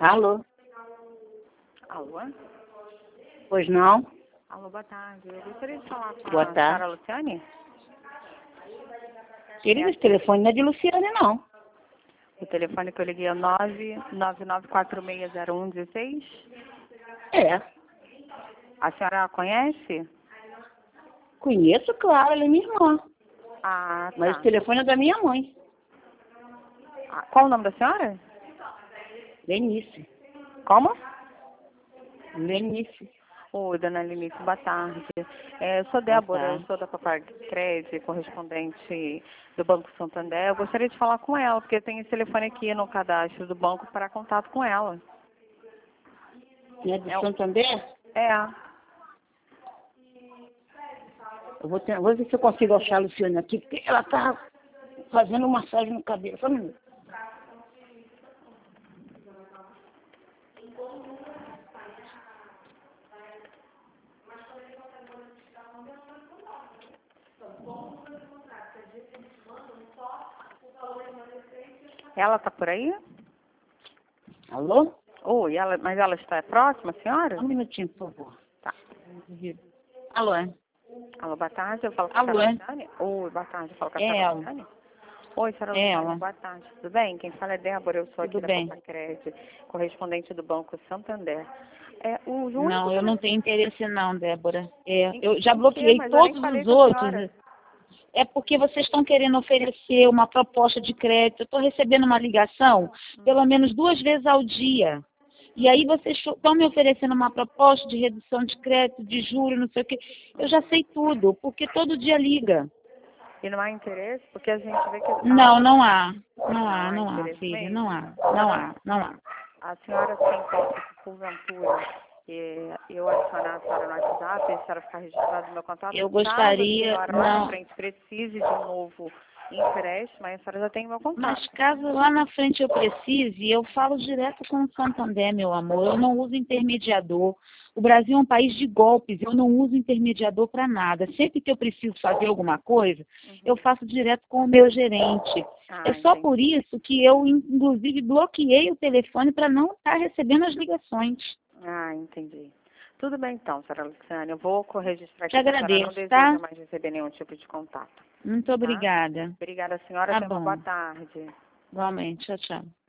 Alô? Alô? Pois não? Alô, boa tarde. Eu gostaria de falar com Boa a tarde. senhora Luciane. Querida, esse telefone não é de Luciane, não. O telefone que eu liguei é 999460116. É. A senhora a conhece? Conheço, claro, ela é minha irmã. Ah, tá. Mas o telefone é da minha mãe. Ah, qual o nome da senhora? Lenice. Como? Lenice. Oi, dona Linice, boa tarde. Eu sou Boa Débora, eu tarde. sou da Papai Crédito, correspondente do Banco Santander. Eu gostaria de falar com ela, porque tem esse telefone aqui no cadastro do banco para contato com ela. É de Santander? É. Eu vou ver se eu consigo achar a Luciane aqui, porque ela tá fazendo massagem no cabelo. Só um minuto. Ela está por aí? Alô? Oi, mas ela está próxima, senhora? Um minutinho, por favor. Tá. Alô? Alô, boa tarde, eu falo com a Alô? senhora Luciane. Oi, boa tarde, eu falo com a É senhora ela. Luciane. Oi, senhora É Luciane, ela. boa tarde, tudo bem? Quem fala é Débora, eu sou aqui Tudo da bem. Papai Crédito, correspondente do Banco Santander. O único Não, eu não tenho interesse não, Débora. Eu já em quê? bloqueei Mas eu nem todos falei os com a senhora. outros. É porque vocês estão querendo oferecer uma proposta de crédito. Eu estou recebendo uma ligação pelo menos 2 vezes ao dia. E aí vocês estão me oferecendo uma proposta de redução de crédito, de juros, não sei o quê. Eu já sei tudo, porque todo dia liga. E não há interesse? Porque a gente vê que... Não, não há. Não há Não há, interesse filha. mesmo? Não há. Não há. Não há. A senhora tem importa se porventura eu adicionar a senhora no WhatsApp, a senhora ficar registrada no meu contato, Eu caso a gostaria. senhora lá na Não. frente precise de um novo empréstimo, aí a senhora já tem o meu contato. Mas caso lá na frente eu precise, eu falo direto com o Santander, meu amor. Eu não uso intermediador. O Brasil é um país de golpes. Eu não uso intermediador para nada. Sempre que eu preciso fazer alguma coisa, eu faço direto com o meu gerente. É Ah, só entendi. por isso que eu, inclusive, bloqueei o telefone para não estar recebendo as ligações. Ah, entendi. Tudo bem então, senhora Luciane. Eu vou registrar Te aqui que a senhora não agradeço, deseja tá? mais receber nenhum tipo de contato. Muito Tá? obrigada. Obrigada, senhora. Tá Tenha uma boa bom. tarde. Igualmente. Tchau, tchau.